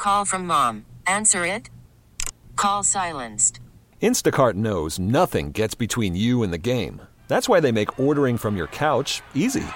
call from mom. Answer it. Call silenced. Instacart knows nothing gets between you and the game. That's why they make ordering from your couch easy.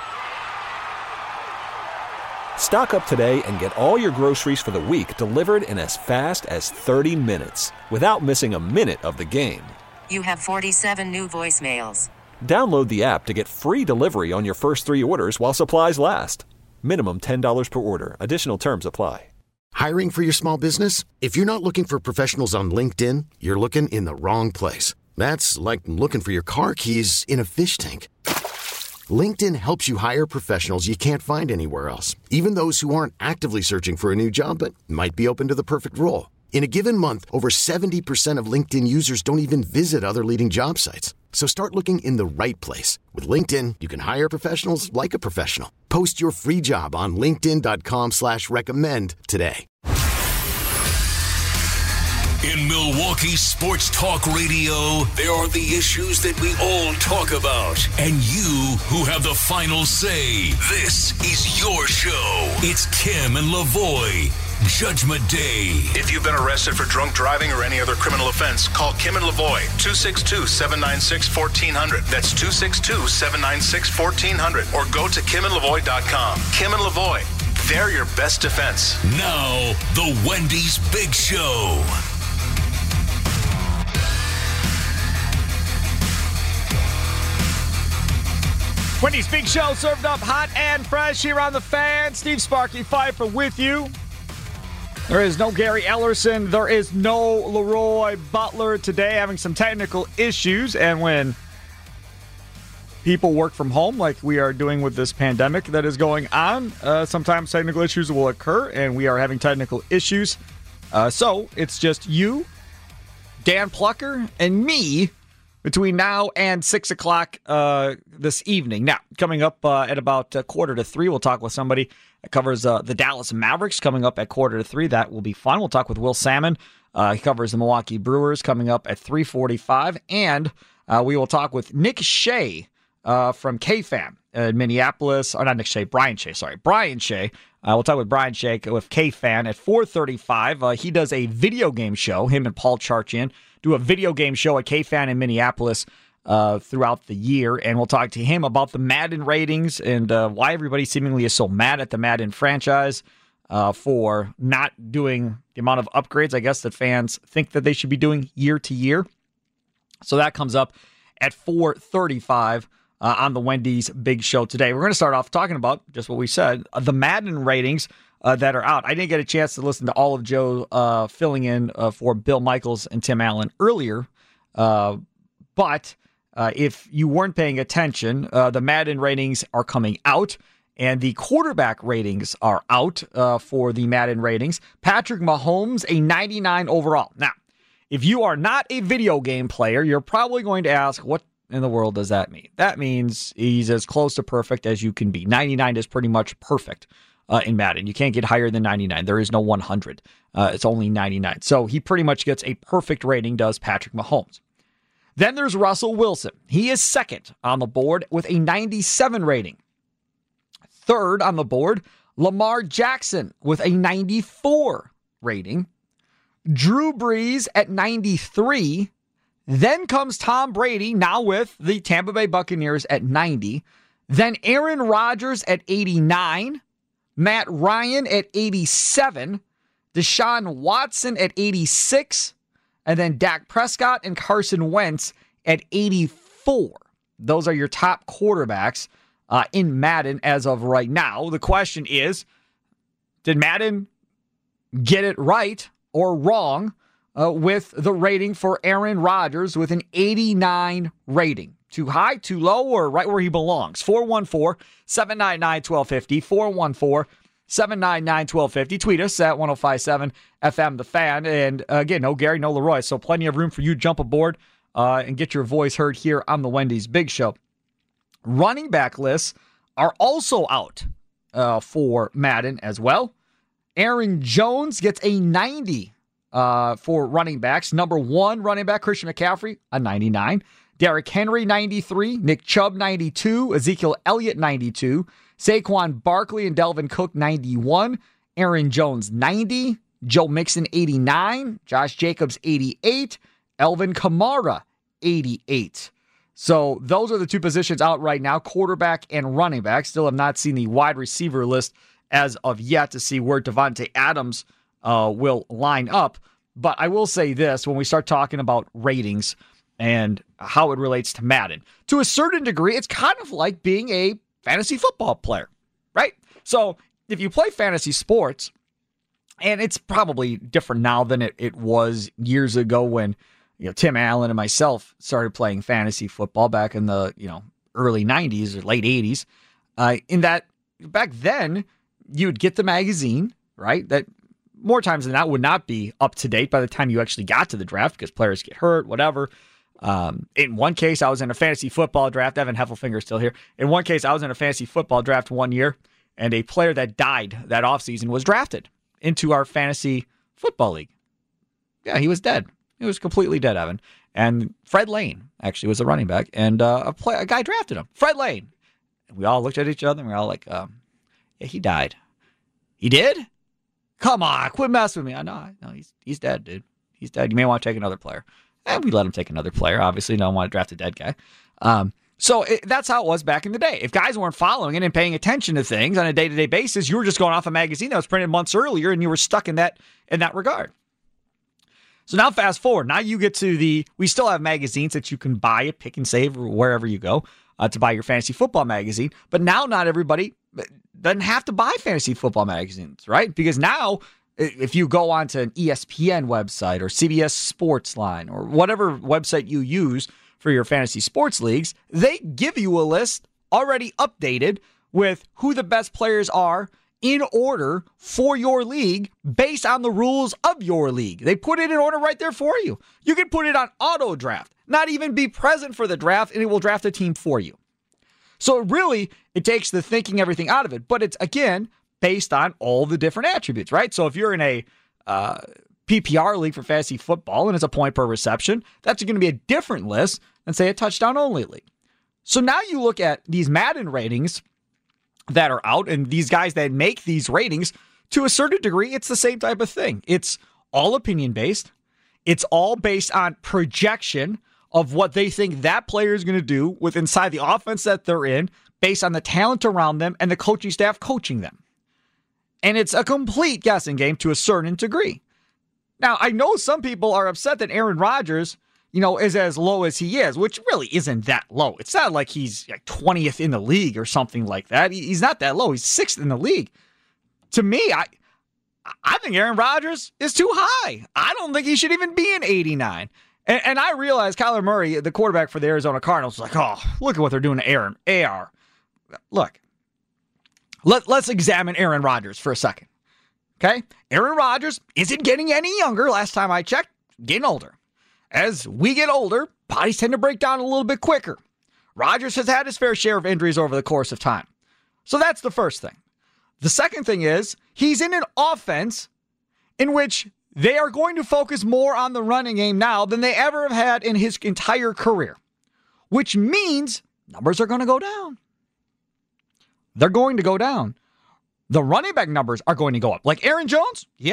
Stock up today and get all your groceries for the week delivered in as fast as 30 minutes without missing a minute of the game. You have 47 new voicemails. Download the app to get free delivery on your first 3 orders while supplies last. Minimum $10 per order. Additional terms apply. Hiring for your small business? If you're not looking for professionals on LinkedIn, you're looking in the wrong place. That's like looking for your car keys in a fish tank. LinkedIn helps you hire professionals you can't find anywhere else, even those who aren't actively searching for a new job but might be open to the perfect role. In a given month, over 70% of LinkedIn users don't even visit other leading job sites. So start looking in the right place. With LinkedIn, you can hire professionals like a professional. Post your free job on linkedin.com/recommend today. In Milwaukee Sports Talk Radio, there are the issues that we all talk about, and you who have the final say. This is your show. It's Kim and Lavoie. Judgment Day. If you've been arrested for drunk driving or any other criminal offense, call Kim and Lavoie, 262-796-1400. That's 262-796-1400. Or go to KimandLavoie.com. Kim and Lavoie, they're your best defense. Now, the Wendy's Big Show. Wendy's Big Show served up hot and fresh here on The Fan. Steve Sparky Pfeiffer with you. There is no Gary Ellerson. There is no Leroy Butler today, having some technical issues. And when people work from home like we are doing with this pandemic that is going on, sometimes technical issues will occur, and we are having technical issues. So it's just you, Dan Plucker, and me between now and 6 o'clock this evening. Now, coming up at about 2:45, we'll talk with somebody that covers the Dallas Mavericks coming up at 2:45. That will be fun. We'll talk with Will Salmon. He covers the Milwaukee Brewers coming up at 3:45. And we will talk with Nick Shea from KFan in Minneapolis. Or not Nick Shea, Brian Shea. Sorry, Brian Shea. We'll talk with Brian Shea with KFan at 4:35. He does a video game show. Him and Paul Charchian do a video game show at KFan in Minneapolis throughout the year, and we'll talk to him about the Madden ratings and why everybody seemingly is so mad at the Madden franchise for not doing the amount of upgrades, I guess, that fans think that they should be doing year to year. So that comes up at 4:35 on the Wendy's Big Show today. We're going to start off talking about just what we said, the Madden ratings that are out. I didn't get a chance to listen to all of Joe filling in for Bill Michaels and Tim Allen earlier, but if you weren't paying attention, the Madden ratings are coming out, and the quarterback ratings are out for the Madden ratings. Patrick Mahomes, a 99 overall. Now, if you are not a video game player, you're probably going to ask, what in the world does that mean? That means he's as close to perfect as you can be. 99 is pretty much perfect in Madden. You can't get higher than 99. There is no 100. It's only 99. So he pretty much gets a perfect rating, does Patrick Mahomes. Then there's Russell Wilson. He is second on the board with a 97 rating. Third on the board, Lamar Jackson with a 94 rating. Drew Brees at 93. Then comes Tom Brady, now with the Tampa Bay Buccaneers at 90. Then Aaron Rodgers at 89. Matt Ryan at 87. Deshaun Watson at 86. And then Dak Prescott and Carson Wentz at 84. Those are your top quarterbacks in Madden as of right now. The question is, did Madden get it right or wrong with the rating for Aaron Rodgers with an 89 rating? Too high, too low, or right where he belongs? 414-799-1250. 414-799-1250. Tweet us at 1057 FM The Fan. And again, no Gary, no Leroy. So plenty of room for you to jump aboard and get your voice heard here on the Wendy's Big Show. Running back lists are also out for Madden as well. Aaron Jones gets a 90 for running backs. Number one running back, Christian McCaffrey, a 99. Derrick Henry, 93. Nick Chubb, 92. Ezekiel Elliott, 92. Saquon Barkley and Delvin Cook, 91. Aaron Jones, 90. Joe Mixon, 89. Josh Jacobs, 88. Alvin Kamara, 88. So those are the two positions out right now, quarterback and running back. Still have not seen the wide receiver list as of yet to see where Davante Adams will line up. But I will say this, when we start talking about ratings and how it relates to Madden, to a certain degree, it's kind of like being a fantasy football player, right? So if you play fantasy sports, and it's probably different now than it was years ago when Tim Allen and myself started playing fantasy football back in the early 90s or late 80s. In that back then, you'd get the magazine, right? That more times than not would not be up to date by the time you actually got to the draft because players get hurt, whatever. In one case, I was in a fantasy football draft. Evan Heffelfinger is still here. In one case, I was in a fantasy football draft one year, and a player that died that offseason was drafted into our fantasy football league. Yeah, he was dead. He was completely dead, Evan. And Fred Lane actually was a running back, and a guy drafted him. Fred Lane. And we all looked at each other, and we were all like, yeah, he died. He did? Come on, quit messing with me. No, he's dead, dude. He's dead. You may want to take another player. And we let him take another player. Obviously, don't want to draft a dead guy. So that's how it was back in the day. If guys weren't following it and paying attention to things on a day-to-day basis, you were just going off a magazine that was printed months earlier, and you were stuck in that regard. So now fast forward. Now you get to we still have magazines that you can buy at Pick and Save or wherever you go to buy your fantasy football magazine. But now not everybody doesn't have to buy fantasy football magazines, right? Because now if you go onto an ESPN website or CBS Sportsline or whatever website you use for your fantasy sports leagues, they give you a list already updated with who the best players are in order for your league based on the rules of your league. They put it in order right there for you. You can put it on auto draft, not even be present for the draft, and it will draft a team for you. So it takes the thinking everything out of it. But it's, again, based on all the different attributes, right? So if you're in a PPR league for fantasy football and it's a point per reception, that's going to be a different list than, say, a touchdown only league. So now you look at these Madden ratings that are out, and these guys that make these ratings, to a certain degree, it's the same type of thing. It's all opinion-based. It's all based on projection of what they think that player is going to do with inside the offense that they're in, based on the talent around them and the coaching staff coaching them. And it's a complete guessing game to a certain degree. Now, I know some people are upset that Aaron Rodgers, is as low as he is, which really isn't that low. It's not like he's like 20th in the league or something like that. He's not that low. He's 6th in the league. To me, I think Aaron Rodgers is too high. I don't think he should even be in 89. And I realize Kyler Murray, the quarterback for the Arizona Cardinals, is like, oh, look at what they're doing to AR. Look, let's examine Aaron Rodgers for a second. Okay? Aaron Rodgers isn't getting any younger. Last time I checked, getting older. As we get older, bodies tend to break down a little bit quicker. Rodgers has had his fair share of injuries over the course of time. So that's the first thing. The second thing is he's in an offense in which they are going to focus more on the running game now than they ever have had in his entire career, which means numbers are going to go down. They're going to go down. The running back numbers are going to go up. Like Aaron Jones, yeah,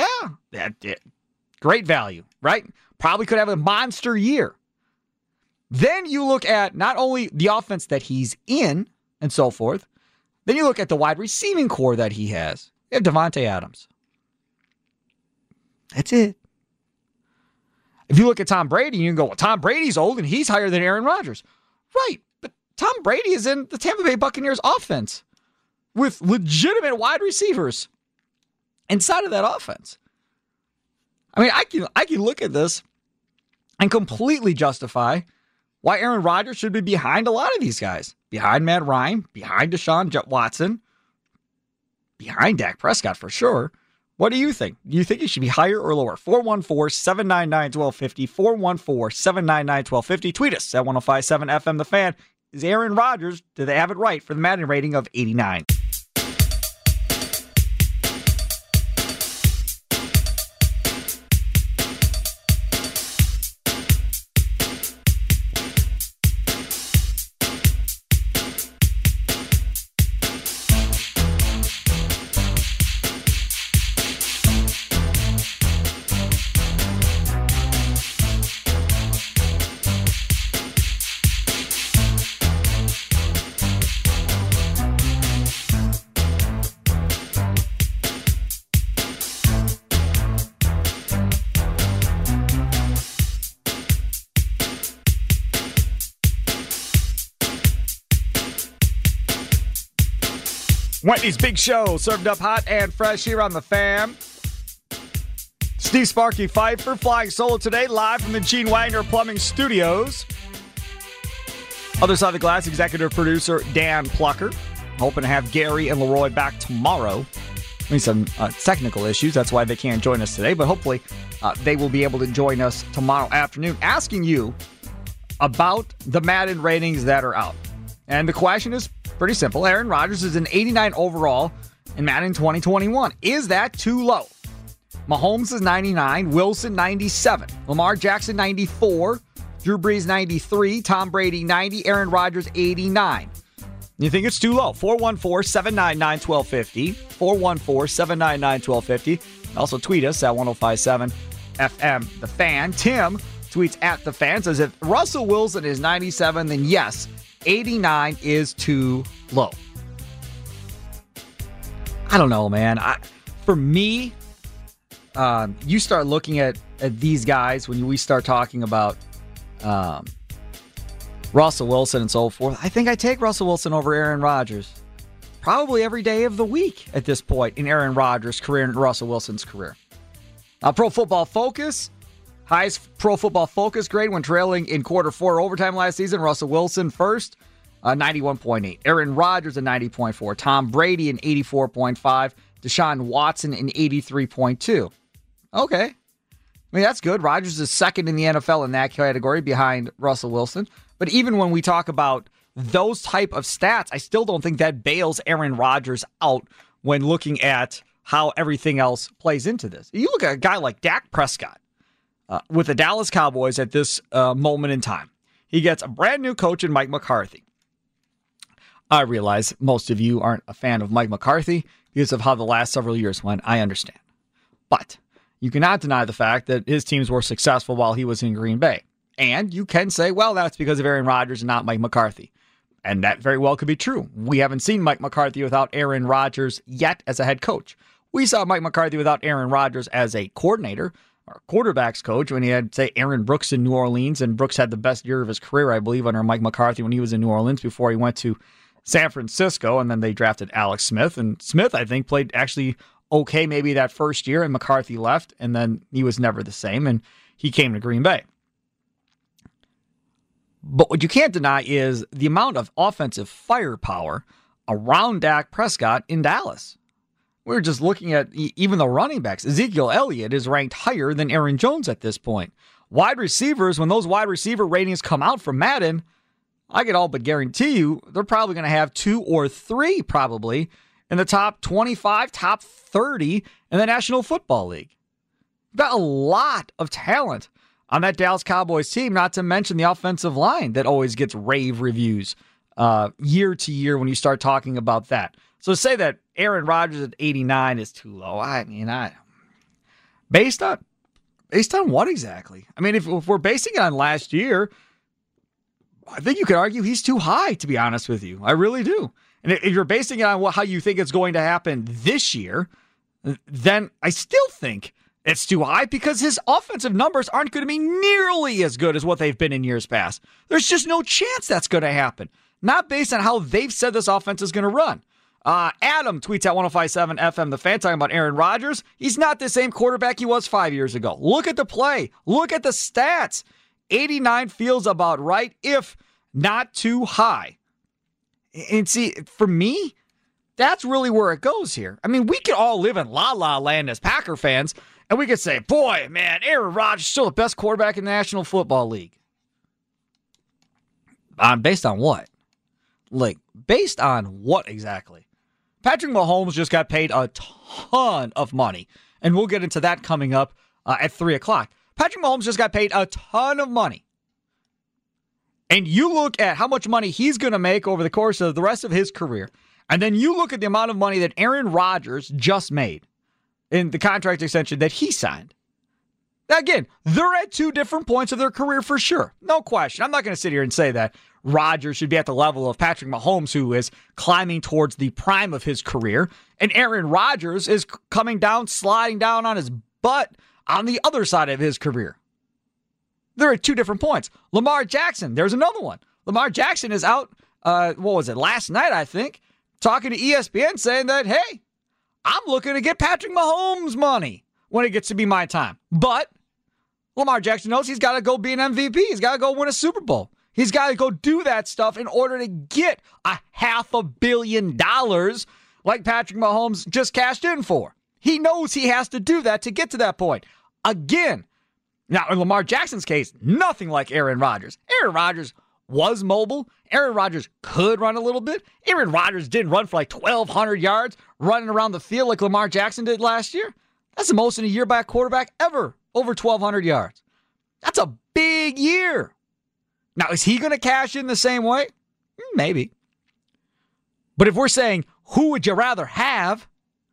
great value, right? Probably could have a monster year. Then you look at not only the offense that he's in and so forth, then you look at the wide receiving core that he has. You have Davante Adams. That's it. If you look at Tom Brady, you can go, well, Tom Brady's old and he's higher than Aaron Rodgers. Right, but Tom Brady is in the Tampa Bay Buccaneers offense with legitimate wide receivers inside of that offense. I mean, I can look at this and completely justify why Aaron Rodgers should be behind a lot of these guys. Behind Matt Ryan, behind Deshaun Watson, behind Dak Prescott for sure. What do you think? Do you think he should be higher or lower? 414-799-1250, 414-799-1250. Tweet us at 1057 FM The Fan. Is Aaron Rodgers, do they have it right for the Madden rating of 89? Wendy's Big Show, served up hot and fresh here on The Fan. Steve Sparky Pfeiffer flying solo today, live from the Gene Wagner Plumbing Studios. Other side of the glass, executive producer Dan Plucker. Hoping to have Gary and Leroy back tomorrow. I mean, some technical issues, that's why they can't join us today, but hopefully they will be able to join us tomorrow afternoon, asking you about the Madden ratings that are out. And the question is pretty simple. Aaron Rodgers is an 89 overall in Madden 2021. Is that too low? Mahomes is 99, Wilson 97, Lamar Jackson 94, Drew Brees 93, Tom Brady 90, Aaron Rodgers 89. You think it's too low? 414-799-1250, 414-799-1250. Also tweet us at 1057 FM The Fan. Tim tweets at The Fan, says if Russell Wilson is 97, then yes, 89 is too low. I don't know, man. For me, you start looking at these guys when we start talking about Russell Wilson and so forth. I think I take Russell Wilson over Aaron Rodgers probably every day of the week at this point in Aaron Rodgers' career and Russell Wilson's career. Pro Football Focus, highest Pro Football Focus grade when trailing in quarter 4 overtime last season. Russell Wilson first, 91.8. Aaron Rodgers, a 90.4. Tom Brady, an 84.5. Deshaun Watson, an 83.2. Okay. I mean, that's good. Rodgers is second in the NFL in that category behind Russell Wilson. But even when we talk about those type of stats, I still don't think that bails Aaron Rodgers out when looking at how everything else plays into this. You look at a guy like Dak Prescott with the Dallas Cowboys at this moment in time. He gets a brand new coach in Mike McCarthy. I realize most of you aren't a fan of Mike McCarthy because of how the last several years went. I understand. But you cannot deny the fact that his teams were successful while he was in Green Bay. And you can say, well, that's because of Aaron Rodgers and not Mike McCarthy. And that very well could be true. We haven't seen Mike McCarthy without Aaron Rodgers yet as a head coach. We saw Mike McCarthy without Aaron Rodgers as a coordinator or quarterback's coach when he had, say, Aaron Brooks in New Orleans. And Brooks had the best year of his career, I believe, under Mike McCarthy when he was in New Orleans before he went to San Francisco. And then they drafted Alex Smith. And Smith, I think, played actually okay maybe that first year, and McCarthy left. And then he was never the same, and he came to Green Bay. But what you can't deny is the amount of offensive firepower around Dak Prescott in Dallas. We're just looking at even the running backs. Ezekiel Elliott is ranked higher than Aaron Jones at this point. Wide receivers, when those wide receiver ratings come out from Madden, I can all but guarantee you they're probably going to have 2 or 3 probably in the top 25, top 30 in the National Football League. You've got a lot of talent on that Dallas Cowboys team, not to mention the offensive line that always gets rave reviews year to year when you start talking about that. So to say that Aaron Rodgers at 89 is too low, I mean, based on what exactly? I mean, if we're basing it on last year, I think you could argue he's too high, to be honest with you. I really do. And if you're basing it on how you think it's going to happen this year, then I still think it's too high because his offensive numbers aren't going to be nearly as good as what they've been in years past. There's just no chance that's going to happen. Not based on how they've said this offense is going to run. Adam tweets at 1057 FM The Fan talking about Aaron Rodgers. He's not the same quarterback he was 5 years ago. Look at the play. Look at the stats. 89 feels about right, if not too high. And see, for me, that's really where it goes here. I mean, we could all live in la-la land as Packer fans, and we could say, boy, man, Aaron Rodgers is still the best quarterback in the National Football League. Based on what? Like, based on what exactly? Patrick Mahomes just got paid a ton of money, and we'll get into that coming up at 3 o'clock. Patrick Mahomes just got paid a ton of money. And you look at how much money he's going to make over the course of the rest of his career, and then you look at the amount of money that Aaron Rodgers just made in the contract extension that he signed. Now, again, they're at 2 different points of their career for sure. No question. I'm not going to sit here and say that Rodgers should be at the level of Patrick Mahomes, who is climbing towards the prime of his career, and Aaron Rodgers is coming down, sliding down on his butt on the other side of his career. They're at 2 different points. Lamar Jackson, there's another one. Lamar Jackson is out, last night, I think, talking to ESPN saying that, hey, I'm looking to get Patrick Mahomes money when it gets to be my time. But Lamar Jackson knows he's got to go be an MVP. He's got to go win a Super Bowl. He's got to go do that stuff in order to get $500 million like Patrick Mahomes just cashed in for. He knows he has to do that to get to that point. Again, now in Lamar Jackson's case, nothing like Aaron Rodgers. Aaron Rodgers was mobile. Aaron Rodgers could run a little bit. Aaron Rodgers didn't run for like 1,200 yards running around the field like Lamar Jackson did last year. That's the most in a year by a quarterback ever, over 1,200 yards. That's a big year. Now, is he going to cash in the same way? Maybe. But if we're saying, who would you rather have?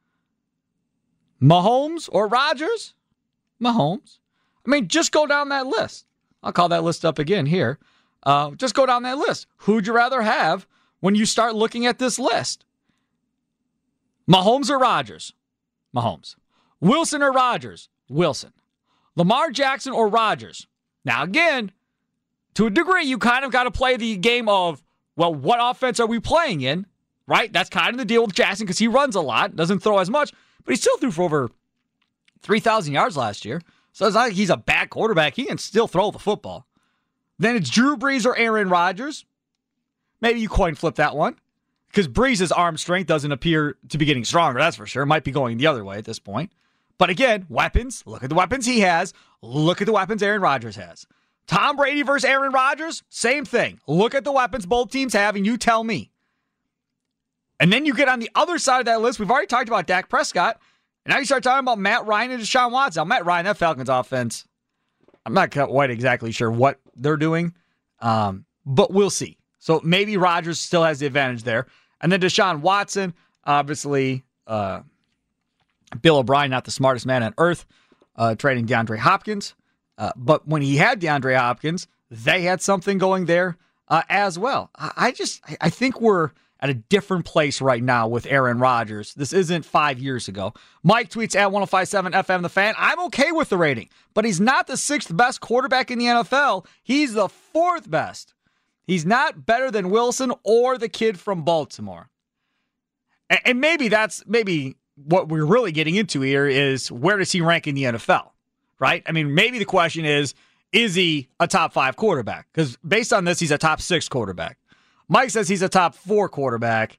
Mahomes or Rodgers? Mahomes. I mean, just go down that list. I'll call that list up again here. Just go down that list. Who'd you rather have when you start looking at this list? Mahomes or Rodgers? Mahomes. Wilson or Rodgers? Wilson. Lamar Jackson or Rodgers? Now, again, to a degree, you kind of got to play the game of, well, what offense are we playing in? Right? That's kind of the deal with Jackson because he runs a lot, doesn't throw as much, but he still threw for over 3,000 yards last year. So it's not like he's a bad quarterback. He can still throw the football. Then it's Drew Brees or Aaron Rodgers. Maybe you coin flip that one because Brees' arm strength doesn't appear to be getting stronger, that's for sure. Might be going the other way at this point. But again, weapons. Look at the weapons he has. Look at the weapons Aaron Rodgers has. Tom Brady versus Aaron Rodgers, same thing. Look at the weapons both teams have, and you tell me. And then you get on the other side of that list. We've already talked about Dak Prescott. And now you start talking about Matt Ryan and Deshaun Watson. Now, Matt Ryan, that Falcons offense, I'm not quite exactly sure what they're doing, but we'll see. So maybe Rodgers still has the advantage there. And then Deshaun Watson, obviously, Bill O'Brien, not the smartest man on earth, trading DeAndre Hopkins. But when he had DeAndre Hopkins, they had something going there as well. I think we're at a different place right now with Aaron Rodgers. This isn't 5 years ago. Mike tweets at 105.7 FM The Fan. I'm okay with the rating, but he's not the 6th best quarterback in the NFL. He's the 4th best. He's not better than Wilson or the kid from Baltimore. And maybe that's what we're really getting into here is where does he rank in the NFL, right? I mean, maybe the question is he a top 5 quarterback? Because based on this, he's a top 6 quarterback. Mike says he's a top 4 quarterback.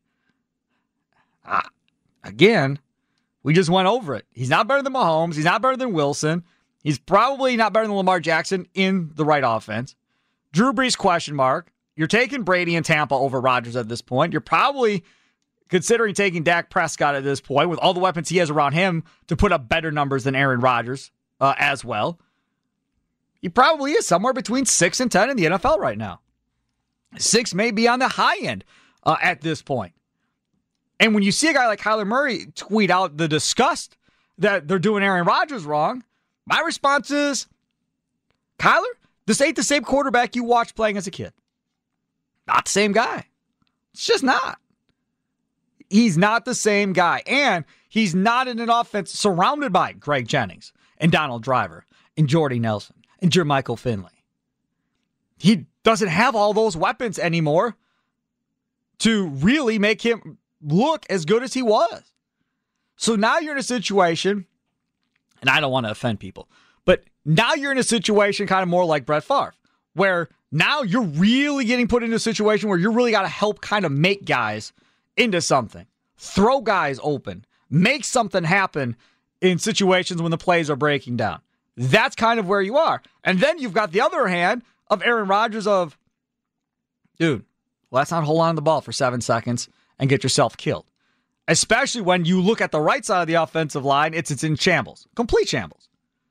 Again, we just went over it. He's not better than Mahomes. He's not better than Wilson. He's probably not better than Lamar Jackson in the right offense. Drew Brees, question mark. You're taking Brady and Tampa over Rodgers at this point. You're probably considering taking Dak Prescott at this point with all the weapons he has around him to put up better numbers than Aaron Rodgers as well. He probably is somewhere between 6 and 10 in the NFL right now. 6 may be on the high end at this point. And when you see a guy like Kyler Murray tweet out the disgust that they're doing Aaron Rodgers wrong, my response is, Kyler, this ain't the same quarterback you watched playing as a kid. Not the same guy. It's just not. He's not the same guy. And he's not in an offense surrounded by Greg Jennings and Donald Driver and Jordy Nelson and Jermichael Finley. He doesn't have all those weapons anymore to really make him look as good as he was. So now you're in a situation, and I don't want to offend people, but now you're in a situation kind of more like Brett Favre, where now you're really getting put into a situation where you really got to help kind of make guys into something, throw guys open, make something happen in situations when the plays are breaking down. That's kind of where you are. And then you've got the other hand of Aaron Rodgers of, dude, let's not hold on to the ball for 7 seconds and get yourself killed. Especially when you look at the right side of the offensive line, it's in shambles, complete shambles.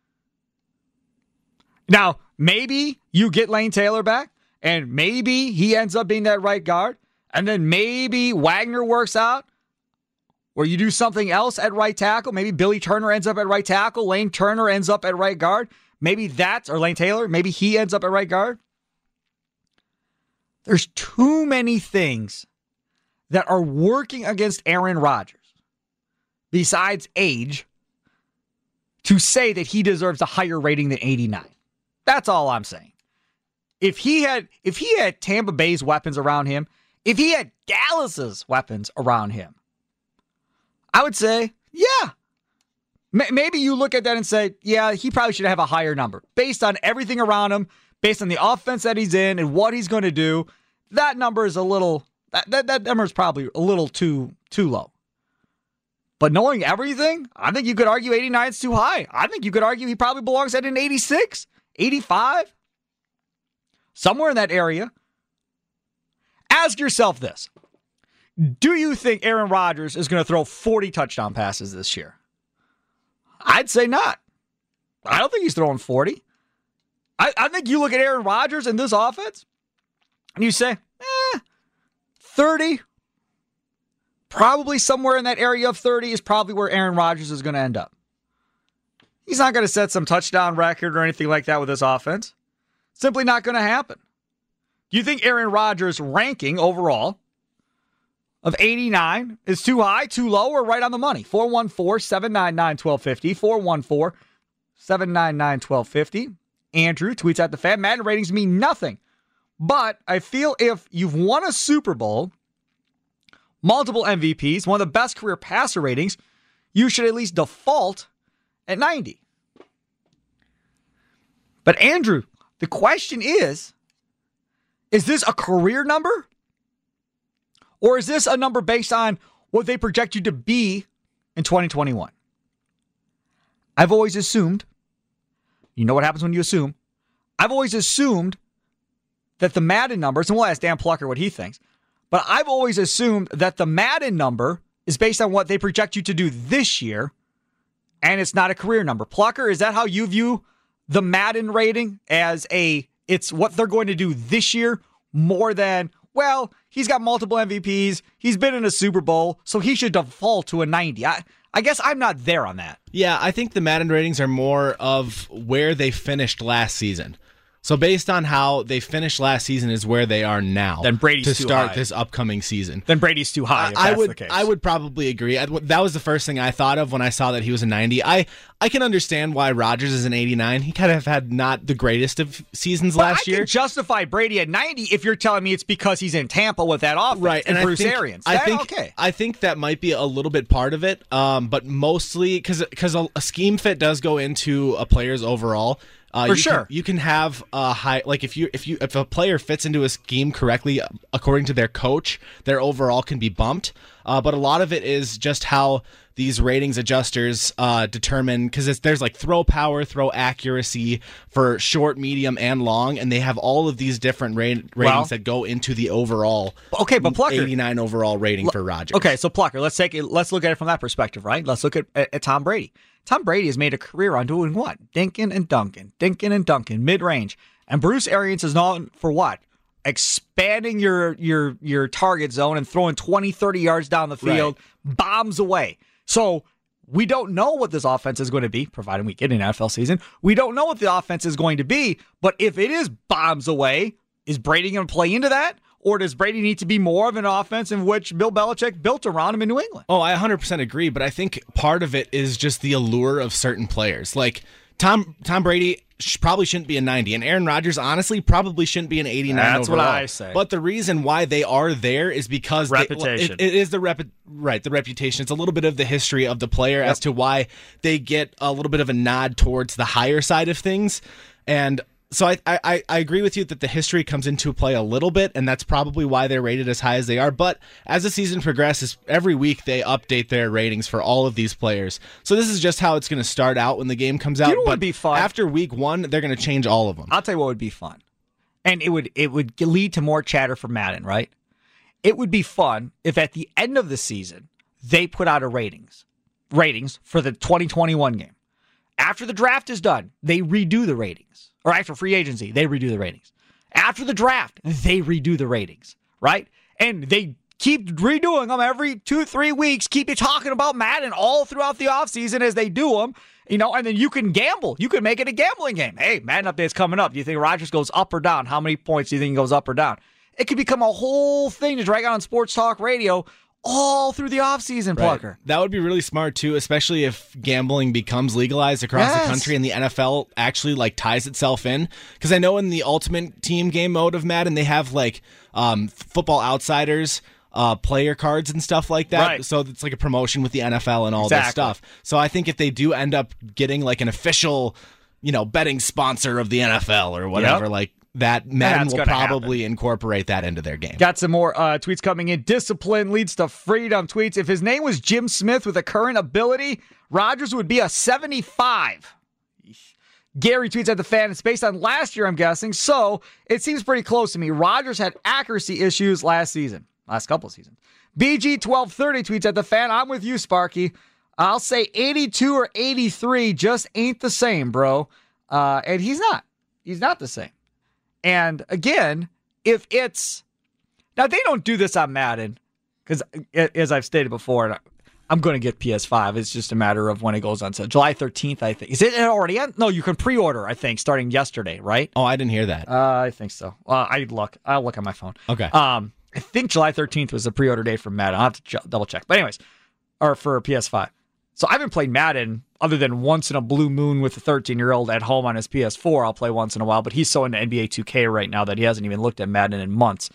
Now, maybe you get Lane Taylor back, and maybe he ends up being that right guard, and then maybe Wagner works out, or you do something else at right tackle. Maybe Billy Turner ends up at right tackle, Lane Turner ends up at right guard. Maybe that's, or Lane Taylor, maybe he ends up at right guard. There's too many things that are working against Aaron Rodgers, besides age, to say that he deserves a higher rating than 89. That's all I'm saying. If he had Tampa Bay's weapons around him, if he had Dallas's weapons around him, I would say, yeah. Maybe you look at that and say, yeah, he probably should have a higher number. Based on everything around him, based on the offense that he's in and what he's going to do, that number is that number is probably a little too low. But knowing everything, I think you could argue 89 is too high. I think you could argue he probably belongs at an 86, 85, somewhere in that area. Ask yourself this. Do you think Aaron Rodgers is going to throw 40 touchdown passes this year? I'd say not. I don't think he's throwing 40. I think you look at Aaron Rodgers in this offense, and you say, 30. Probably somewhere in that area of 30 is probably where Aaron Rodgers is going to end up. He's not going to set some touchdown record or anything like that with this offense. Simply not going to happen. Do you think Aaron Rodgers' ranking overall of 89 is too high, too low, or right on the money? 414-799-1250. 414-799-1250. Andrew tweets at the fan, Madden ratings mean nothing. But I feel if you've won a Super Bowl, multiple MVPs, one of the best career passer ratings, you should at least default at 90. But Andrew, the question is this a career number? Or is this a number based on what they project you to be in 2021? I've always assumed, you know what happens when you assume? I've always assumed that the Madden numbers, and we'll ask Dan Plucker what he thinks, but I've always assumed that the Madden number is based on what they project you to do this year, and it's not a career number. Plucker, is that how you view the Madden rating as it's what they're going to do this year more than, well, he's got multiple MVPs, he's been in a Super Bowl, so he should default to a 90. I guess I'm not there on that. Yeah, I think the Madden ratings are more of where they finished last season. So based on how they finished last season is where they are now. Then Brady's to too start high. This upcoming season. Then Brady's too high. If that's the case. I would probably agree. That was the first thing I thought of when I saw that he was a 90. I can understand why Rodgers is an 89. He kind of had not the greatest of seasons last year. I can justify Brady at 90 if you're telling me it's because he's in Tampa with that offense, right? And Bruce Arians. I think that might be a little bit part of it, but mostly because a scheme fit does go into a player's overall. For sure. You can have a high, like if a player fits into a scheme correctly according to their coach, their overall can be bumped. But a lot of it is just how these ratings adjusters determine, because there's like throw power, throw accuracy for short, medium, and long, and they have all of these different ratings that go into the overall. Okay, but Plucker, 89 overall rating for Rodgers. Okay, so Plucker, let's look at it from that perspective, right? Let's look at Tom Brady. Tom Brady has made a career on doing what? Dinking and dunking, mid-range. And Bruce Arians is known for what? Expanding your target zone and throwing 20, 30 yards down the field, bombs away. So we don't know what this offense is going to be, providing we get an NFL season. We don't know what the offense is going to be, but if it is bombs away, is Brady going to play into that? Or does Brady need to be more of an offense in which Bill Belichick built around him in New England? Oh, I 100% agree, but I think part of it is just the allure of certain players. Like Tom Brady probably shouldn't be a 90, and Aaron Rodgers honestly probably shouldn't be an 89 That's overall. what I say. But the reason why they are there is because reputation. It is the reputation. It's a little bit of the history of the player as to why they get a little bit of a nod towards the higher side of things. And so I agree with you that the history comes into play a little bit, and that's probably why they're rated as high as they are. But as the season progresses, every week they update their ratings for all of these players. So this is just how it's going to start out when the game comes out. You know what would be fun? After week 1, they're going to change all of them. I'll tell you what would be fun. And it would lead to more chatter for Madden, right? It would be fun if at the end of the season, they put out ratings for the 2021 game. After the draft is done, they redo the ratings. Or after free agency, they redo the ratings. After the draft, they redo the ratings, right? And they keep redoing them every 2-3 weeks, keep you talking about Madden all throughout the offseason as they do them, and then you can gamble. You can make it a gambling game. Hey, Madden Update's coming up. Do you think Rodgers goes up or down? How many points do you think he goes up or down? It could become a whole thing to drag out on Sports Talk Radio all through the offseason, Plucker. That would be really smart, too, especially if gambling becomes legalized across the country and the NFL actually like ties itself in. Because I know in the Ultimate Team game mode of Madden, they have like Football Outsiders player cards and stuff like that. Right. So it's like a promotion with the NFL and all this stuff. So I think if they do end up getting like an official, betting sponsor of the NFL or whatever, like that, Madden will probably incorporate that into their game. Got some more tweets coming in. Discipline leads to freedom tweets. If his name was Jim Smith with a current ability, Rodgers would be a 75. Gary tweets at the fan. It's based on last year, I'm guessing. So it seems pretty close to me. Rodgers had accuracy issues last couple of seasons. BG1230 tweets at the fan. I'm with you, Sparky. I'll say 82 or 83 just ain't the same, bro. And he's not. He's not the same. And again, if it's... Now, they don't do this on Madden, because as I've stated before, I'm going to get PS5. It's just a matter of when it goes on sale. July 13th, I think. Is it already on? No, you can pre-order, I think, starting yesterday, right? Oh, I didn't hear that. I think so. I'll look on my phone. Okay. I think July 13th was the pre-order date for Madden. I'll have to double check. But anyways, or for PS5. So I haven't played Madden other than once in a blue moon with a 13-year-old at home on his PS4. I'll play once in a while, but he's so into NBA 2K right now that he hasn't even looked at Madden in months.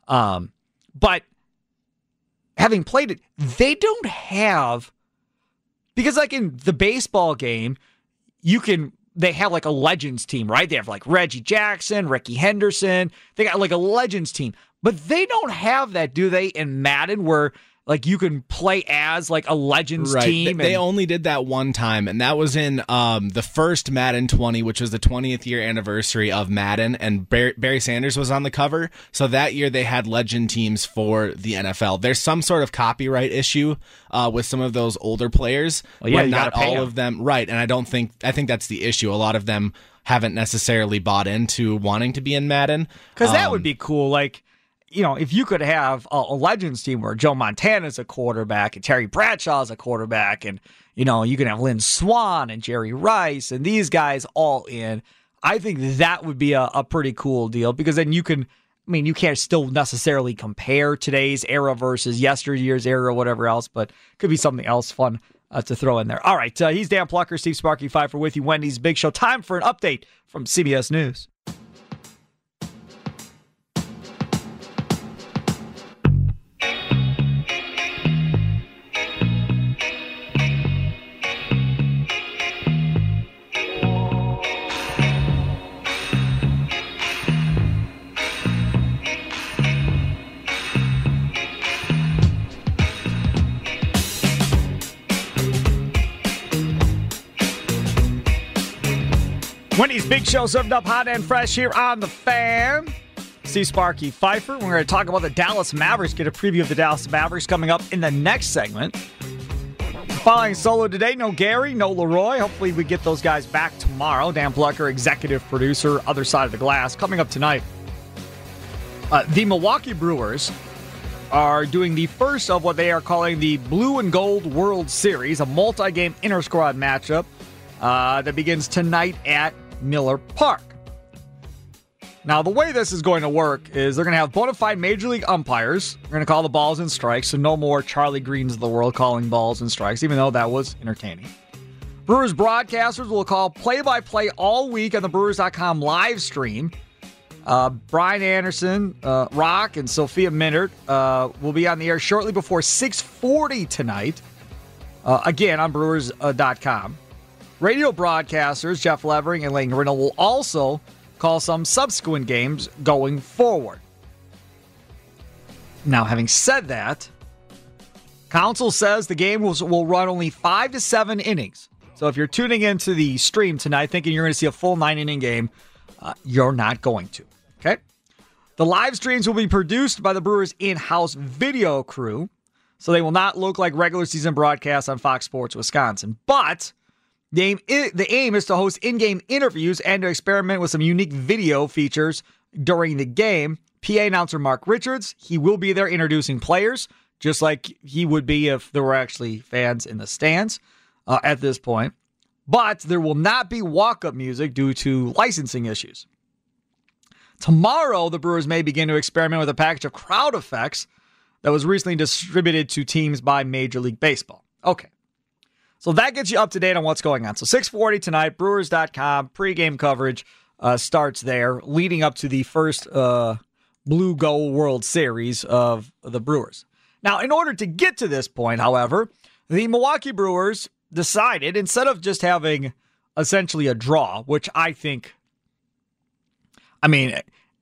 But having played it, they don't have... Because like in the baseball game, they have like a Legends team, right? They have like Reggie Jackson, Ricky Henderson. They got like a Legends team. But they don't have that, do they, in Madden, where like you can play as like a Legends team? They only did that one time, and that was in the first Madden 20, which was the 20th year anniversary of Madden, and Barry Sanders was on the cover. So that year they had Legend teams for the NFL. There's some sort of copyright issue with some of those older players, but not all of them. Right, and I think that's the issue. A lot of them haven't necessarily bought into wanting to be in Madden. Because that would be cool, like... if you could have a Legends team where Joe Montana's a quarterback and Terry Bradshaw's a quarterback and, you can have Lynn Swann and Jerry Rice and these guys all in, I think that would be a pretty cool deal because then you can't still necessarily compare today's era versus yesteryear's era or whatever else, but it could be something else fun to throw in there. All right, he's Dan Plucker, Steve Sparky Pfeiffer with you, Wendy's Big Show. Time for an update from CBS News. Wendy's Big Show served up hot and fresh here on The Fan. Steve Sparky Pfeiffer. We're going to talk about the Dallas Mavericks, get a preview of the Dallas Mavericks coming up in the next segment. Following solo today, no Gary, no Leroy. Hopefully we get those guys back tomorrow. Dan Plucker, executive producer, other side of the glass. Coming up tonight, the Milwaukee Brewers are doing the first of what they are calling the Blue and Gold World Series, a multi-game inter-squad matchup that begins tonight at Miller Park. Now, the way this is going to work is they're going to have bona fide Major League umpires. They're going to call the balls and strikes, so no more Charlie Greens of the world calling balls and strikes, even though that was entertaining. Brewers broadcasters will call play-by-play all week on the Brewers.com live stream. Brian Anderson, Rock, and Sophia Minard will be on the air shortly before 6:40 tonight, again on Brewers.com. Radio broadcasters Jeff Levering and Lane Riddle will also call some subsequent games going forward. Now, having said that, Council says the game will run only 5 to 7 innings. So if you're tuning into the stream tonight thinking you're going to see a full 9-inning game, you're not going to. Okay? The live streams will be produced by the Brewers' in-house video crew, so they will not look like regular season broadcasts on Fox Sports Wisconsin. But the aim is to host in-game interviews and to experiment with some unique video features during the game. PA announcer Mark Richards, he will be there introducing players, just like he would be if there were actually fans in the stands at this point. But there will not be walk-up music due to licensing issues. Tomorrow, the Brewers may begin to experiment with a package of crowd effects that was recently distributed to teams by Major League Baseball. Okay. So that gets you up to date on what's going on. So 6:40 tonight, Brewers.com, pregame coverage starts there, leading up to the first Blue Gold World Series of the Brewers. Now, in order to get to this point, however, the Milwaukee Brewers decided, instead of just having essentially a draw, which I think, I mean,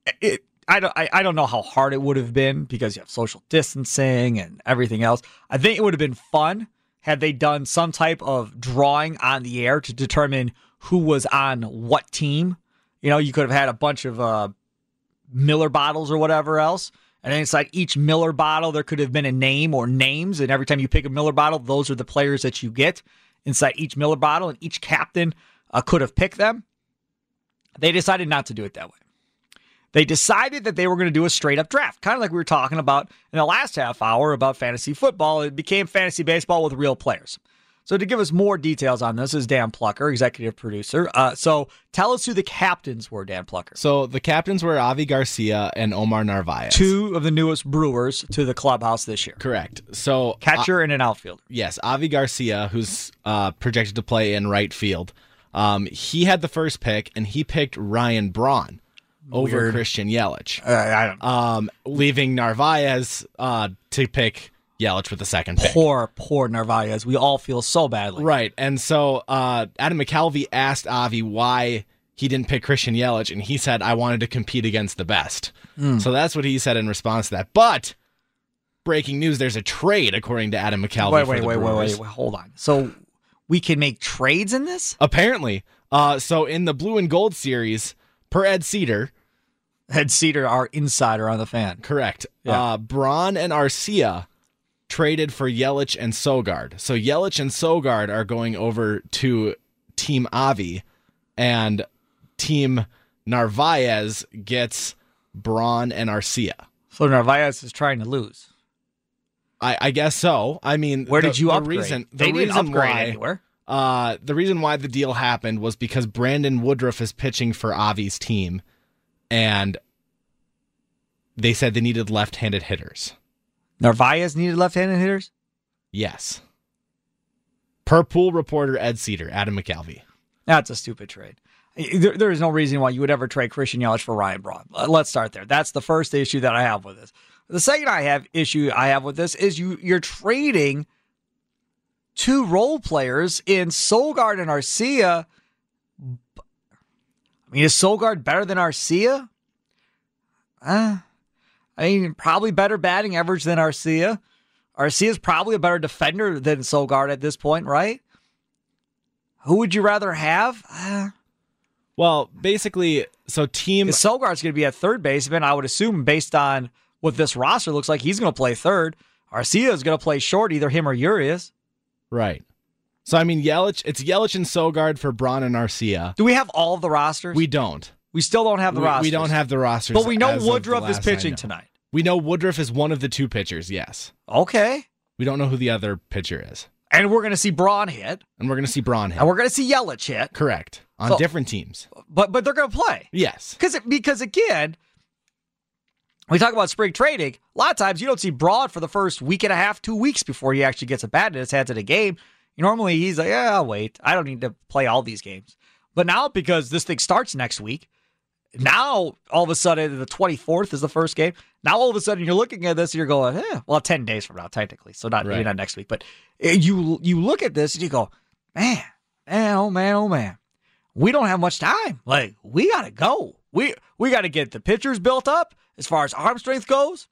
I don't know how hard it would have been because you have social distancing and everything else. I think it would have been fun had they done some type of drawing on the air to determine who was on what team. You know, you could have had a bunch of Miller bottles or whatever else. And then inside each Miller bottle, there could have been a name or names. And every time you pick a Miller bottle, those are the players that you get inside each Miller bottle. And each captain could have picked them. They decided not to do it that way. They decided that they were going to do a straight-up draft, kind of like we were talking about in the last half hour about fantasy football. It became fantasy baseball with real players. So to give us more details on this is Dan Plucker, executive producer. So tell us who the captains were, Dan Plucker. So the captains were Avi Garcia and Omar Narvaez. Two of the newest Brewers to the clubhouse this year. Correct. So catcher and an outfielder. Yes, Avi Garcia, who's projected to play in right field. He had the first pick, and he picked Ryan Braun over Christian Yelich. I don't know. Leaving Narvaez to pick Yelich with the second pick. Poor Narvaez. We all feel so badly. Right. And so Adam McCalvy asked Avi why he didn't pick Christian Yelich, and he said, I wanted to compete against the best. So that's what he said in response to that. But breaking news, there's a trade, according to Adam McCalvy. Wait, hold on. So we can make trades in this? Apparently. So in the Blue and Gold series, per Ed Cedar, our insider on the Fan. Correct. Yeah. Braun and Arcia traded for Yelich and Sogard. So Yelich and Sogard are going over to Team Avi, and Team Narvaez gets Braun and Arcia. So Narvaez is trying to lose. I guess so. I mean, where did you upgrade? They didn't upgrade anywhere. The reason why the deal happened was because Brandon Woodruff is pitching for Avi's team, and they said they needed left-handed hitters. Narvaez needed left-handed hitters? Yes. Per Pool reporter Ed Cedar, Adam McCalvy. That's a stupid trade. There is no reason why you would ever trade Christian Yelich for Ryan Braun. Let's start there. That's the first issue that I have with this. The second issue I have with this is you're trading two role players in Sogard and Arcia. I mean, is Sogard better than Arcia? I mean, probably better batting average than Arcia. Arcia is probably a better defender than Sogard at this point, right? Who would you rather have? Well, basically, so Sogard's going to be at third baseman, I would assume, based on what this roster looks like. He's going to play third. Arcia is going to play short, either him or Urias. Right. So, I mean, it's Yelich and Sogard for Braun and Arcia. Do we have all of the rosters? We don't. We still don't have the rosters. We don't have the rosters. But we know Woodruff is pitching tonight. We know Woodruff is one of the two pitchers, yes. Okay. We don't know who the other pitcher is. And we're going to see Braun hit. And we're going to see Braun hit. And we're going to see Yelich hit. Correct. On different teams. But they're going to play. Yes. Because again, we talk about spring trading. A lot of times you don't see Braun for the first week and a half, 2 weeks before he actually gets a bat in his hands in a game. Normally he's like, yeah, I'll wait. I don't need to play all these games. But now, because this thing starts next week, now all of a sudden the 24th is the first game. Now all of a sudden you're looking at this and you're going, well, 10 days from now, technically. So maybe not next week. But you look at this and you go, man, oh man. We don't have much time. Like, we got to go. We got to get the pitchers built up as far as arm strength goes.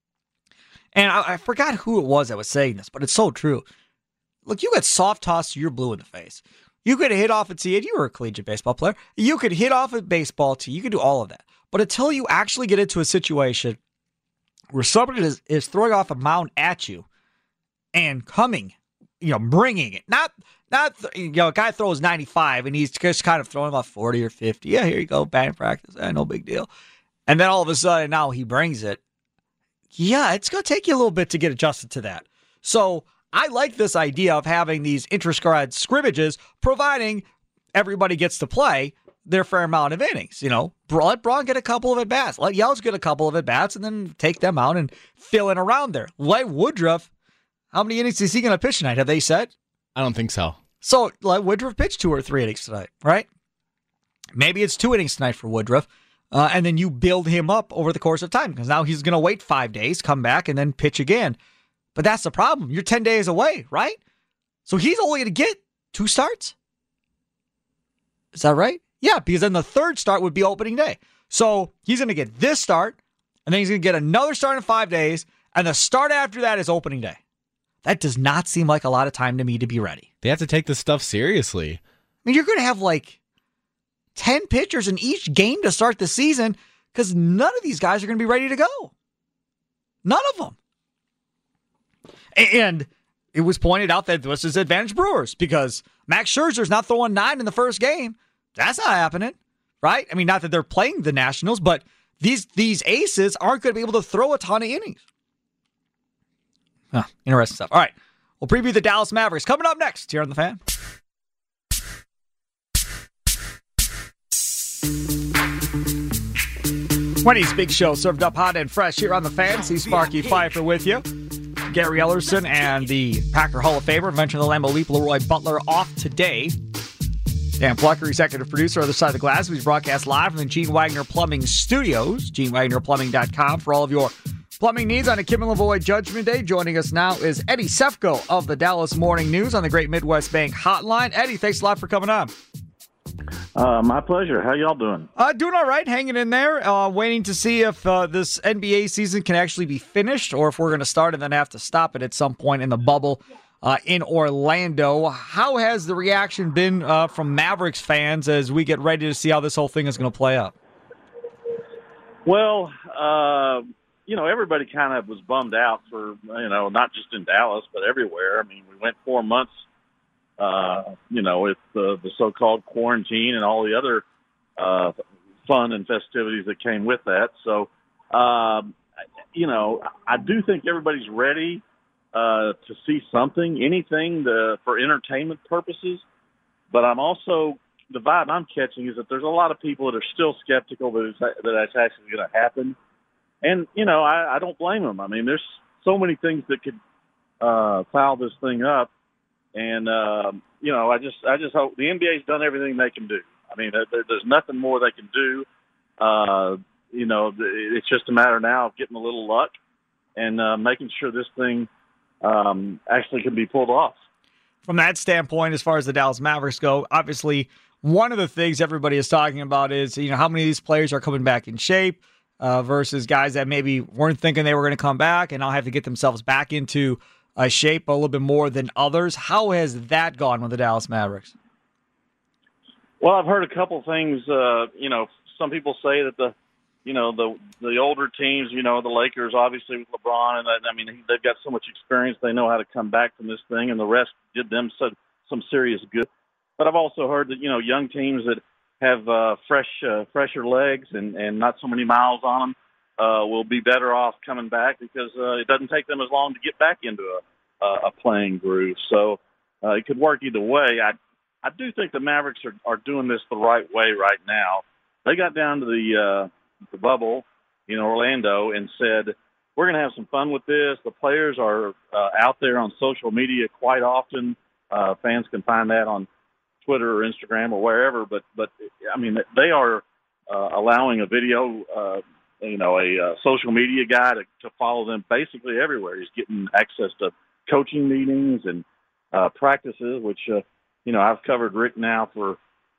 And I forgot who it was that was saying this, but it's so true. Look, you get soft tossed, you're blue in the face. You could hit off a tee, and you were a collegiate baseball player. You could hit off a baseball tee. You could do all of that. But until you actually get into a situation where somebody is throwing off a mound at you and coming, bringing it, not a guy throws 95 and he's just kind of throwing off 40 or 50. Yeah, here you go, batting practice. No big deal. And then all of a sudden now he brings it. Yeah, it's going to take you a little bit to get adjusted to that. So I like this idea of having these inter-squad scrimmages, providing everybody gets to play their fair amount of innings. let Braun get a couple of at-bats. Let Yelich get a couple of at-bats and then take them out and fill in around there. Let Woodruff, how many innings is he going to pitch tonight? Have they said? I don't think so. So let Woodruff pitch 2 or 3 innings tonight, right? Maybe it's 2 innings tonight for Woodruff, and then you build him up over the course of time because now he's going to wait 5 days, come back, and then pitch again. But that's the problem. You're 10 days away, right? So he's only going to get 2 starts? Is that right? Yeah, because then the third start would be opening day. So he's going to get this start, and then he's going to get another start in 5 days, and the start after that is opening day. That does not seem like a lot of time to me to be ready. They have to take this stuff seriously. I mean, you're going to have like 10 pitchers in each game to start the season because none of these guys are going to be ready to go. None of them. And it was pointed out that this is advantage Brewers because Max Scherzer's not throwing 9 in the first game. That's not happening, right? I mean, not that they're playing the Nationals, but these aces aren't going to be able to throw a ton of innings. Huh, interesting stuff. All right, we'll preview the Dallas Mavericks coming up next here on The Fan. Wendy's Big Show served up hot and fresh here on The Fan. See Sparky Pfeiffer with you. Gary Ellerson and the Packer Hall of Famer, mentioned the Lambeau Leap, Leroy Butler off today. Dan Plucker, executive producer, other side of the glass. He's broadcast live from the Gene Wagner Plumbing Studios, GeneWagnerPlumbing.com for all of your plumbing needs on a Kim and Lavoie Judgment Day. Joining us now is Eddie Sefko of the Dallas Morning News on the Great Midwest Bank Hotline. Eddie, thanks a lot for coming on. My pleasure. How y'all doing? Doing all right, hanging in there, waiting to see if this NBA season can actually be finished or if we're going to start and then have to stop it at some point in the bubble in Orlando. How has the reaction been from Mavericks fans as we get ready to see how this whole thing is going to play out? Well, everybody kind of was bummed out for, not just in Dallas, but everywhere. I mean, we went 4 months, with the so-called quarantine and all the other fun and festivities that came with that. So, I do think everybody's ready to see something, anything for entertainment purposes. But I'm also, the vibe I'm catching is that there's a lot of people that are still skeptical that that's actually going to happen. And, I don't blame them. I mean, there's so many things that could foul this thing up. And, I just hope the NBA's done everything they can do. I mean, there's nothing more they can do. It's just a matter now of getting a little luck and making sure this thing actually can be pulled off. From that standpoint, as far as the Dallas Mavericks go, obviously one of the things everybody is talking about is, how many of these players are coming back in shape versus guys that maybe weren't thinking they were going to come back and now have to get themselves back into shape a little bit more than others. How has that gone with the Dallas Mavericks? Well, I've heard a couple things. Some people say that the older teams, the Lakers, obviously with LeBron, and they've got so much experience, they know how to come back from this thing, and the rest did them some serious good. But I've also heard that young teams that have fresher legs and not so many miles on them will be better off coming back because it doesn't take them as long to get back into a playing groove. So it could work either way. I do think the Mavericks are doing this the right way right now. They got down to the bubble in Orlando and said, we're going to have some fun with this. The players are out there on social media quite often. Fans can find that on Twitter or Instagram or wherever. But they are allowing a video, a social media guy to follow them basically everywhere. He's getting access to coaching meetings and practices, which, I've covered Rick now for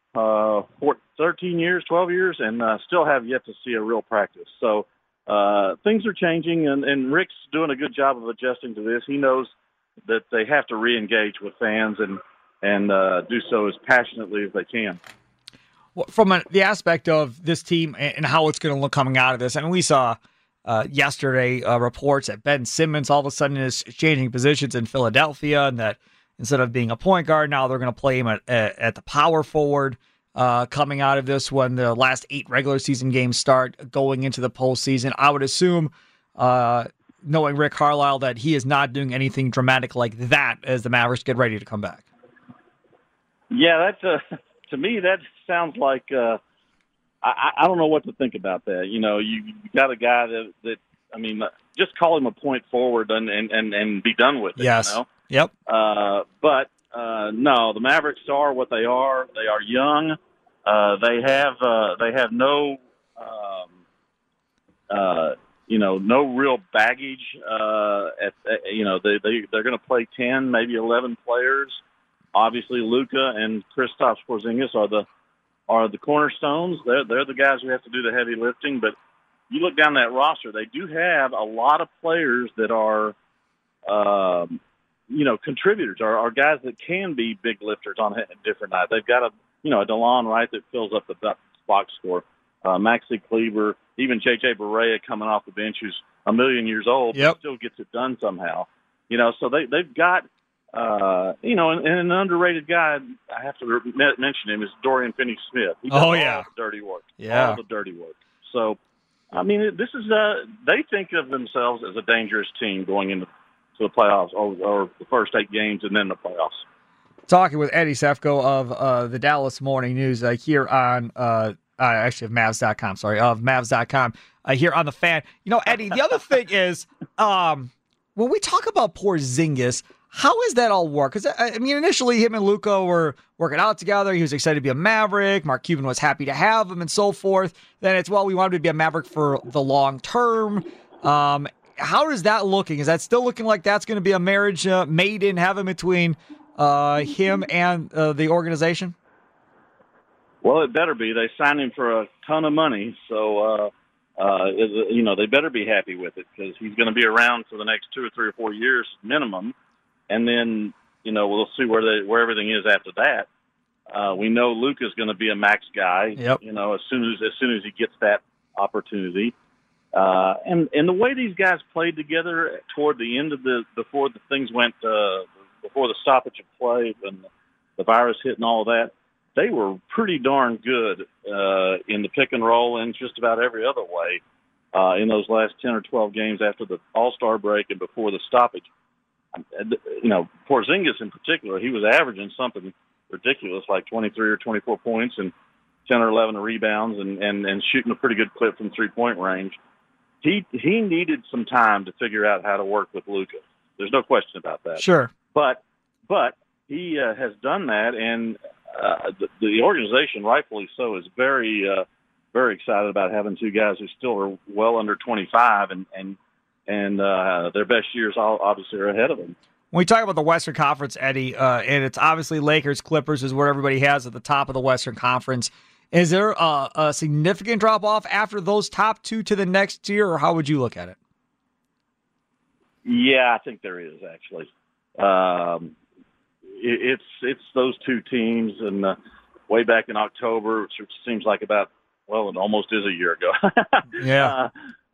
13 years, 12 years, and still have yet to see a real practice. So things are changing, and Rick's doing a good job of adjusting to this. He knows that they have to re-engage with fans and do so as passionately as they can. Well, from the aspect of this team and how it's going to look coming out of this, we saw yesterday reports that Ben Simmons all of a sudden is changing positions in Philadelphia, and that instead of being a point guard, now they're going to play him at the power forward coming out of this when the last 8 regular season games start going into the postseason. I would assume, knowing Rick Carlisle, that he is not doing anything dramatic like that as the Mavericks get ready to come back. Yeah, that's to me, that sounds like I don't know what to think about that. You know, you got a guy that I mean, just call him a point forward and be done with it. Yes. You know? Yep. But no, the Mavericks are what they are. They are young. They have no no real baggage. They're going to play 10, maybe 11 players. Obviously, Luka and Kristaps Porzingis are the cornerstones. They're the guys who have to do the heavy lifting. But you look down that roster, they do have a lot of players that are, contributors, are guys that can be big lifters on a different night. They've got a DeLon Wright that fills up the box score. Maxi Kleber, even J.J. Barea coming off the bench, who's a million years old, Yep. but still gets it done somehow. You know, so they've got, and an underrated guy, I have to mention him, is Dorian Finney-Smith. He does all the dirty work. Yeah. All the dirty work. So, I mean, this is they think of themselves as a dangerous team going into the playoffs or the first 8 games and then the playoffs. Talking with Eddie Sefko of the Dallas Morning News here on actually of Mavs.com, of Mavs.com here on the Fan. You know, Eddie, the other thing is when we talk about Porzingis, how does that all work? Because, I mean, initially him and Luka were working out together. He was excited to be a Maverick. Mark Cuban was happy to have him and so forth. Then it's, we wanted to be a Maverick for the long term. How is that looking? Is that still looking like that's going to be a marriage made in heaven between him and the organization? Well, it better be. They signed him for a ton of money, so they better be happy with it because he's going to be around for the next 2 or 3 or 4 years minimum, and then we'll see where everything is after that. We know Luka's going to be a max guy. Yep. As soon as he gets that opportunity, and the way these guys played together toward the end of before the things went before the stoppage of play and the virus hit and all of that. They were pretty darn good in the pick and roll and just about every other way in those last 10 or 12 games after the All-Star break and before the stoppage. Porzingis in particular, he was averaging something ridiculous like 23 or 24 points and 10 or 11 rebounds and shooting a pretty good clip from three-point range. He needed some time to figure out how to work with Luka. There's no question about that. Sure. But he has done that, and the organization, rightfully so, is very, very excited about having 2 guys who still are well under 25, and their best years obviously are ahead of them. When we talk about the Western Conference, Eddie, and it's obviously Lakers, Clippers is what everybody has at the top of the Western Conference. Is there a significant drop-off after those top 2 to the next tier, or how would you look at it? Yeah, I think there is, actually. It's those 2 teams, and way back in October, which seems like it almost is a year ago. Yeah.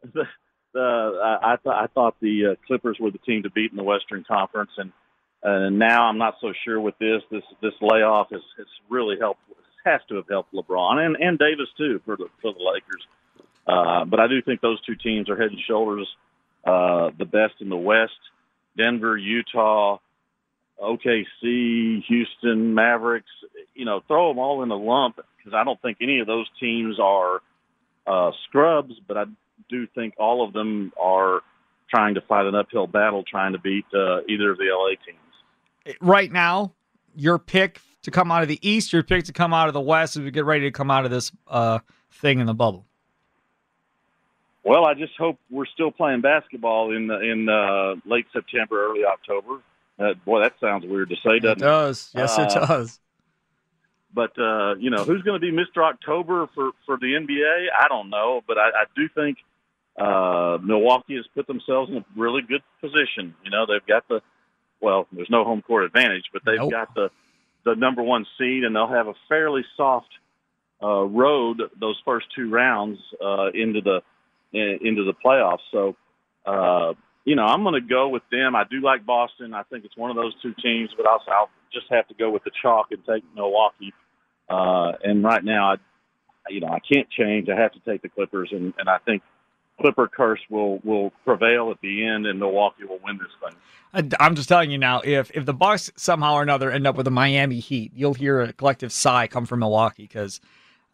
I thought the Clippers were the team to beat in the Western Conference, and now I'm not so sure with this layoff has really helped. Has to have helped LeBron and Davis too for the Lakers. But I do think those 2 teams are head and shoulders the best in the West. Denver, Utah, OKC, Houston, Mavericks, throw them all in a lump because I don't think any of those teams are scrubs, but I do think all of them are trying to fight an uphill battle trying to beat either of the LA teams. Right now, your pick to come out of the East, your pick to come out of the West as we get ready to come out of this thing in the bubble? Well, I just hope we're still playing basketball in late September, early October. Boy, that sounds weird to say, doesn't it? It does. Yes, it does. But, who's going to be Mr. October for the NBA? I don't know. But I do think Milwaukee has put themselves in a really good position. They've got there's no home court advantage, but they've got the number 1 seed, and they'll have a fairly soft road those first 2 rounds into the playoffs. So, I'm going to go with them. I do like Boston. I think it's one of those 2 teams, but also I'll just have to go with the chalk and take Milwaukee. And right now, I can't change. I have to take the Clippers, and I think Clipper curse will prevail at the end, and Milwaukee will win this thing. I'm just telling you now, if the Bucks somehow or another end up with the Miami Heat, you'll hear a collective sigh come from Milwaukee because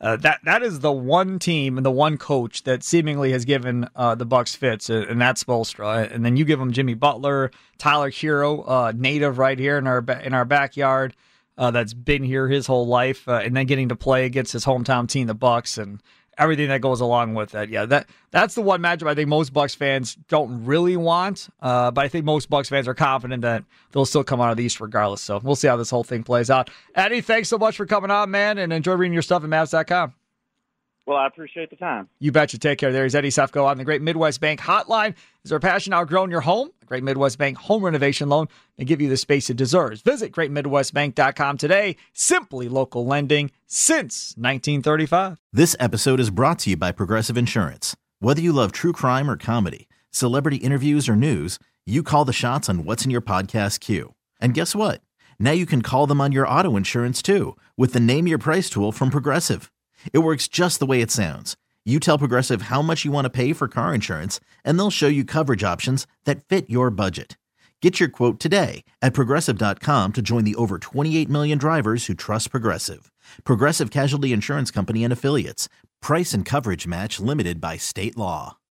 That is the one team and the one coach that seemingly has given the Bucs fits, and that's Spoelstra. And then you give them Jimmy Butler, Tyler Hero, native right here in our backyard, that's been here his whole life, and then getting to play against his hometown team, the Bucs, and everything that goes along with that. Yeah, that's the one matchup I think most Bucs fans don't really want, but I think most Bucs fans are confident that they'll still come out of the East regardless. So we'll see how this whole thing plays out. Eddie, thanks so much for coming on, man, and enjoy reading your stuff at Mavs.com. Well, I appreciate the time. You betcha. Take care. There's Eddie Sefko on the Great Midwest Bank Hotline. Is our passion outgrown your home? The Great Midwest Bank Home Renovation Loan and give you the space it deserves. Visit GreatMidwestBank.com today. Simply local lending since 1935. This episode is brought to you by Progressive Insurance. Whether you love true crime or comedy, celebrity interviews or news, you call the shots on what's in your podcast queue. And guess what? Now you can call them on your auto insurance too with the Name Your Price tool from Progressive. It works just the way it sounds. You tell Progressive how much you want to pay for car insurance, and they'll show you coverage options that fit your budget. Get your quote today at Progressive.com to join the over 28 million drivers who trust Progressive. Progressive Casualty Insurance Company and Affiliates. Price and coverage match limited by state law.